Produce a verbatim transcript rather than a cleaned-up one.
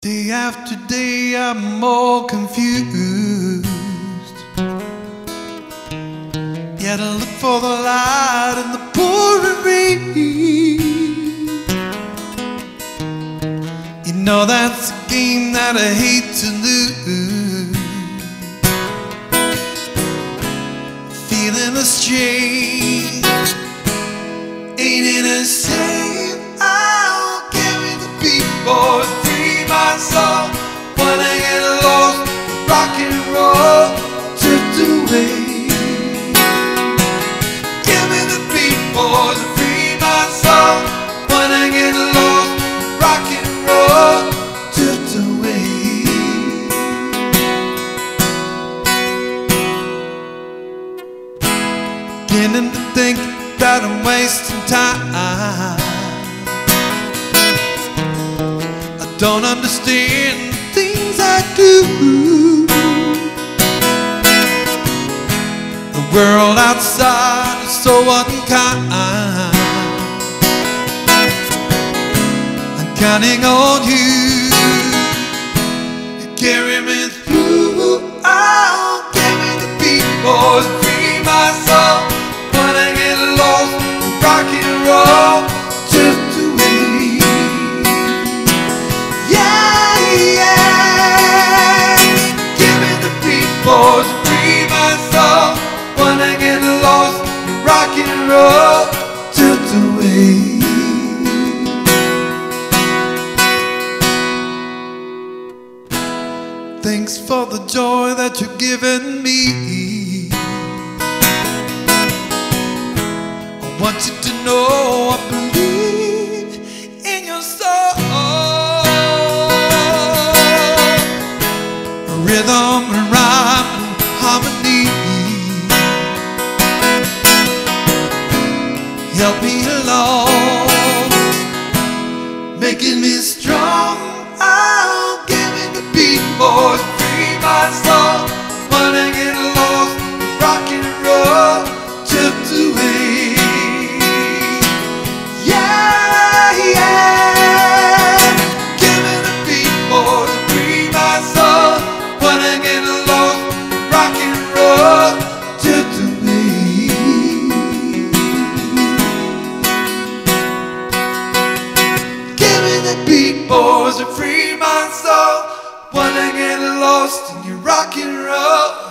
Day after day I'm more confused, yet I look for the light in the pouring rain. You know that's a game that I hate to lose. Feeling the strain, ain't it a shame? I'll carry the beat, boys. My soul, when I get lost, rock and roll, drift away. Give me the beat, boys, and free my soul. When I get lost, rock and roll, drift away. Beginning to think that I'm wasting time. Don't understand the things I do. The world outside is so unkind. I'm counting on you to carry me through. I'll carry the beat, boys, free my soul. When I get lost, rock and roll, drift away. Boys, free my soul. When I get lost, rock and roll, tilt away. Thanks for the joy that you've given me. I want you to know I believe in your soul. Rhythm and rhyme and harmony, help me along, making me strong. I'll give it the beat, boys, free my soul. When I get lost, rock and roll, drift away. Yeah, yeah. Give me the beat, boys, free my soul. When I get lost, rock and roll, drift away. Give me the beat, boys, to free my soul. When I get lost in your rock and roll.